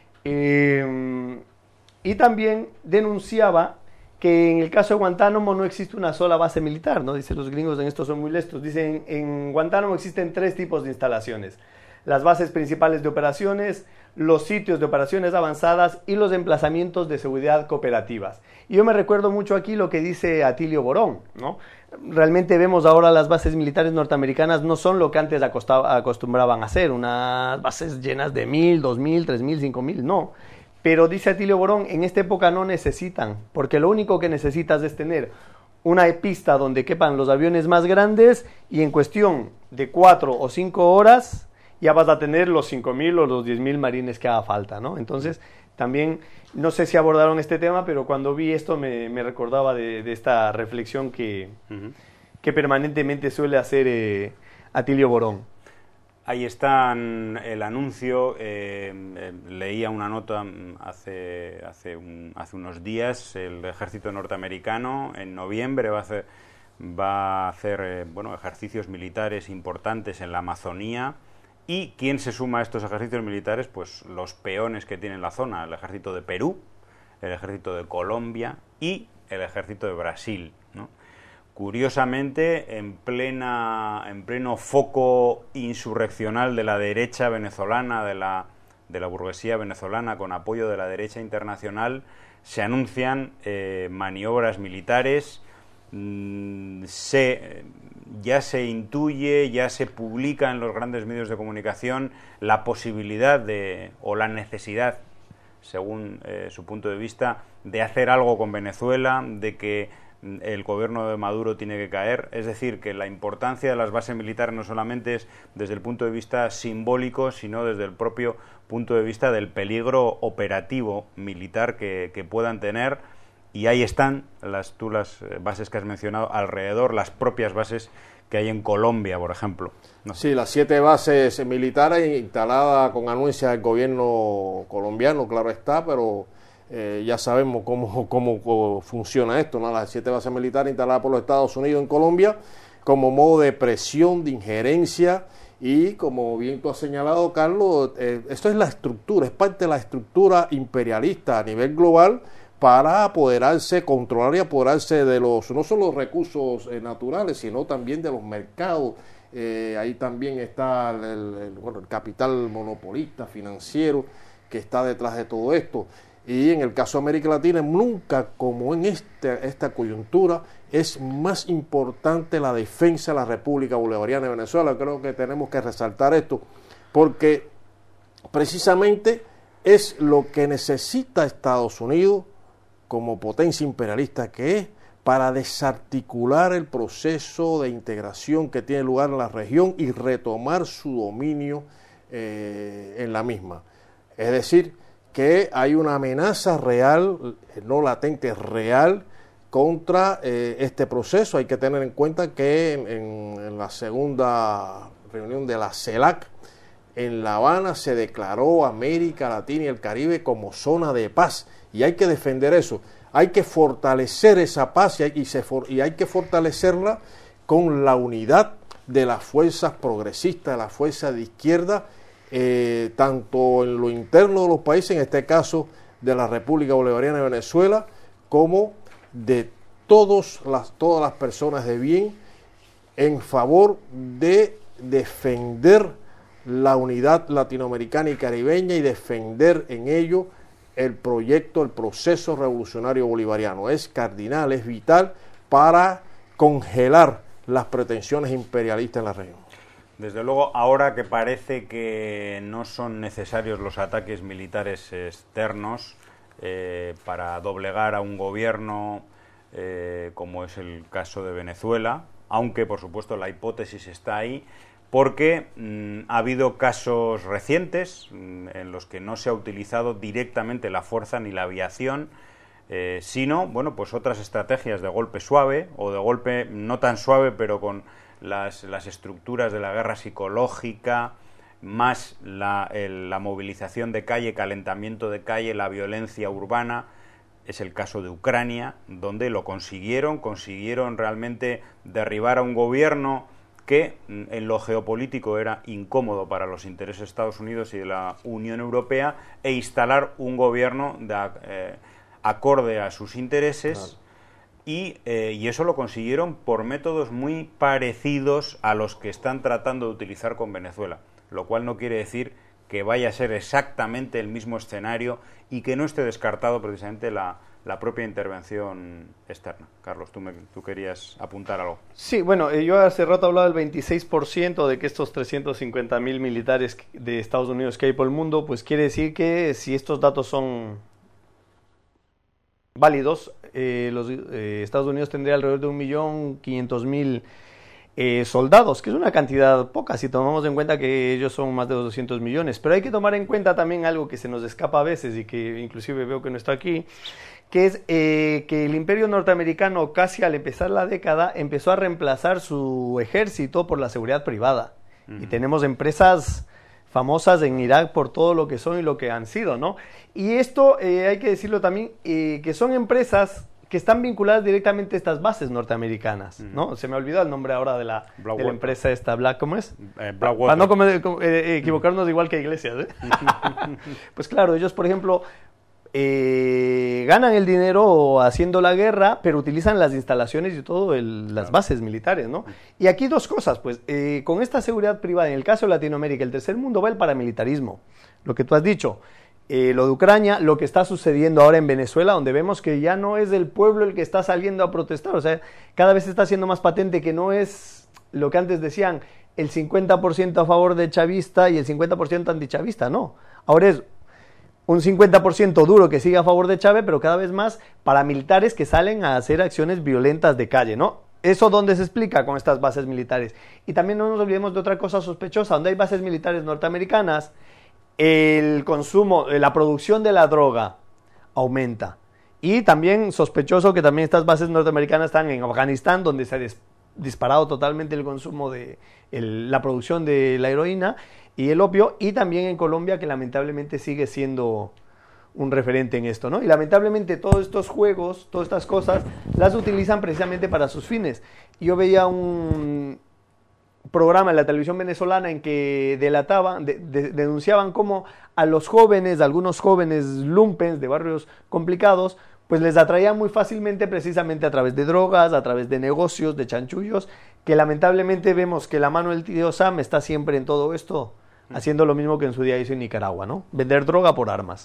Y también denunciaba que en el caso de Guantánamo no existe una sola base militar, ¿no? Dicen los gringos, en esto son muy listos. Dicen, en Guantánamo existen 3 tipos de instalaciones: las bases principales de operaciones, los sitios de operaciones avanzadas y los emplazamientos de seguridad cooperativas. Y yo me recuerdo mucho aquí lo que dice Atilio Borón, ¿no? Realmente vemos ahora las bases militares norteamericanas no son lo que antes acostumbraban a ser, unas bases llenas de 1,000, 2,000, 3,000, 5,000, no. Pero dice Atilio Borón, en esta época no necesitan, porque lo único que necesitas es tener una pista donde quepan los aviones más grandes y en cuestión de 4 o 5 horas ya vas a tener los 5,000 o los 10,000 marines que haga falta, ¿no? Entonces, también, no sé si abordaron este tema, pero cuando vi esto me recordaba de esta reflexión que permanentemente suele hacer Atilio Borón. Ahí está el anuncio. Leía una nota hace unos días. El ejército norteamericano en noviembre va a hacer ejercicios militares importantes en la Amazonía. ¿Y quién se suma a estos ejercicios militares? Pues los peones que tiene la zona: el ejército de Perú, el ejército de Colombia y el ejército de Brasil, ¿no? Curiosamente, en pleno foco insurreccional de la derecha venezolana, de la burguesía venezolana, con apoyo de la derecha internacional, se anuncian maniobras militares. Ya se intuye, ya se publica en los grandes medios de comunicación la posibilidad o la necesidad, según su punto de vista, de hacer algo con Venezuela, de que el gobierno de Maduro tiene que caer. Es decir, que la importancia de las bases militares no solamente es desde el punto de vista simbólico, sino desde el propio punto de vista del peligro operativo militar que puedan tener. Y ahí están las bases que has mencionado alrededor, las propias bases que hay en Colombia, por ejemplo. No sé. Sí, las 7 bases militares instaladas con anuencia del gobierno colombiano, claro está, pero ya sabemos cómo funciona esto, ¿no? Las 7 bases militares instaladas por los Estados Unidos en Colombia como modo de presión, de injerencia, y como bien tú has señalado, Carlos, esto es la estructura, es parte de la estructura imperialista a nivel global, para apoderarse, controlar y apoderarse de no solo los recursos naturales, sino también de los mercados. Ahí también está el capital monopolista, financiero, que está detrás de todo esto. Y en el caso de América Latina, nunca como en esta coyuntura, es más importante la defensa de la República Bolivariana de Venezuela. Creo que tenemos que resaltar esto, porque precisamente es lo que necesita Estados Unidos como potencia imperialista que es, para desarticular el proceso de integración que tiene lugar en la región y retomar su dominio en la misma. Es decir, que hay una amenaza real, no latente, real, contra este proceso. Hay que tener en cuenta que en la segunda reunión de la CELAC, en La Habana, se declaró América Latina y el Caribe como zona de paz, y hay que defender eso. Hay que fortalecer esa paz y hay que fortalecerla con la unidad de las fuerzas progresistas, de las fuerzas de izquierda, tanto en lo interno de los países, en este caso de la República Bolivariana de Venezuela, como de todas las personas de bien, en favor de defender la unidad latinoamericana y caribeña y defender en ello el proyecto, el proceso revolucionario bolivariano. Es cardinal, es vital para congelar las pretensiones imperialistas en la región. Desde luego, ahora que parece que no son necesarios los ataques militares externos para doblegar a un gobierno, como es el caso de Venezuela, aunque por supuesto la hipótesis está ahí, porque ha habido casos recientes en los que no se ha utilizado directamente la fuerza ni la aviación, sino, bueno, pues otras estrategias de golpe suave o de golpe no tan suave, pero con las estructuras de la guerra psicológica, más la movilización de calle, calentamiento de calle, la violencia urbana. Es el caso de Ucrania, donde lo consiguieron realmente derribar a un gobierno que en lo geopolítico era incómodo para los intereses de Estados Unidos y de la Unión Europea, e instalar un gobierno acorde a sus intereses. Claro. Y eso lo consiguieron por métodos muy parecidos a los que están tratando de utilizar con Venezuela, lo cual no quiere decir que vaya a ser exactamente el mismo escenario y que no esté descartado precisamente la propia intervención externa. Carlos, tú querías apuntar algo. Sí, bueno, yo hace rato hablaba del 26% de que estos 350.000 militares de Estados Unidos que hay por el mundo, pues quiere decir que si estos datos son válidos, Estados Unidos tendría alrededor de 1.500.000 soldados, que es una cantidad poca si tomamos en cuenta que ellos son más de 200 millones. Pero hay que tomar en cuenta también algo que se nos escapa a veces y que inclusive veo que no está aquí, que es que el imperio norteamericano, casi al empezar la década, empezó a reemplazar su ejército por la seguridad privada. Y tenemos empresas famosas en Irak por todo lo que son y lo que han sido, ¿no? Y esto hay que decirlo también, que son empresas que están vinculadas directamente a estas bases norteamericanas, ¿no? Se me olvidó el nombre ahora de la empresa esta, ¿cómo es? Para no equivocarnos igual que Iglesias, ¿eh? Pues claro, ellos, por ejemplo, ganan el dinero haciendo la guerra, pero utilizan las instalaciones y todo, las bases militares, ¿no? Y aquí dos cosas, pues, con esta seguridad privada, en el caso de Latinoamérica, el tercer mundo va el paramilitarismo, lo que tú has dicho. Lo de Ucrania, lo que está sucediendo ahora en Venezuela, donde vemos que ya no es el pueblo el que está saliendo a protestar, o sea, cada vez está siendo más patente que no es lo que antes decían, el 50% a favor de chavista y el 50% antichavista, no. Ahora es un 50% duro que sigue a favor de Chávez, pero cada vez más paramilitares que salen a hacer acciones violentas de calle, ¿no? ¿Eso dónde se explica? Con estas bases militares. Y también no nos olvidemos de otra cosa sospechosa, donde hay bases militares norteamericanas, el consumo, la producción de la droga aumenta. Y también sospechoso que también estas bases norteamericanas están en Afganistán, donde se ha disparado totalmente el consumo de la producción de la heroína y el opio, y también en Colombia, que lamentablemente sigue siendo un referente en esto, ¿no? Y lamentablemente todos estos juegos, todas estas cosas, las utilizan precisamente para sus fines. Yo veía un programa en la televisión venezolana en que denunciaban cómo a los jóvenes, algunos jóvenes lumpens de barrios complicados, pues les atraían muy fácilmente precisamente a través de drogas, a través de negocios, de chanchullos, que lamentablemente vemos que la mano del tío Sam está siempre en todo esto, haciendo lo mismo que en su día hizo en Nicaragua, ¿no? Vender droga por armas.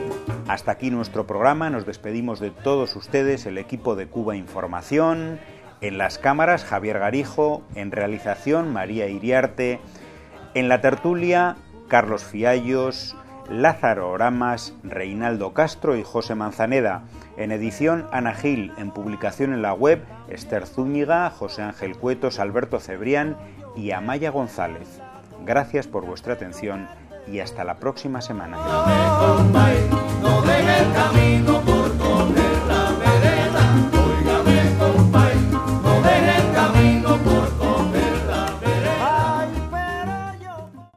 Hasta aquí nuestro programa, nos despedimos de todos ustedes, el equipo de Cuba Información, En las cámaras, Javier Garijo. En realización, María Iriarte. En la tertulia, Carlos Fiallos, Lázaro Oramas, Reinaldo Castro y José Manzaneda. En edición, Ana Gil. En publicación en la web, Esther Zúñiga, José Ángel Cuetos, Alberto Cebrián y Amaya González. Gracias por vuestra atención y hasta la próxima semana. No deje el camino.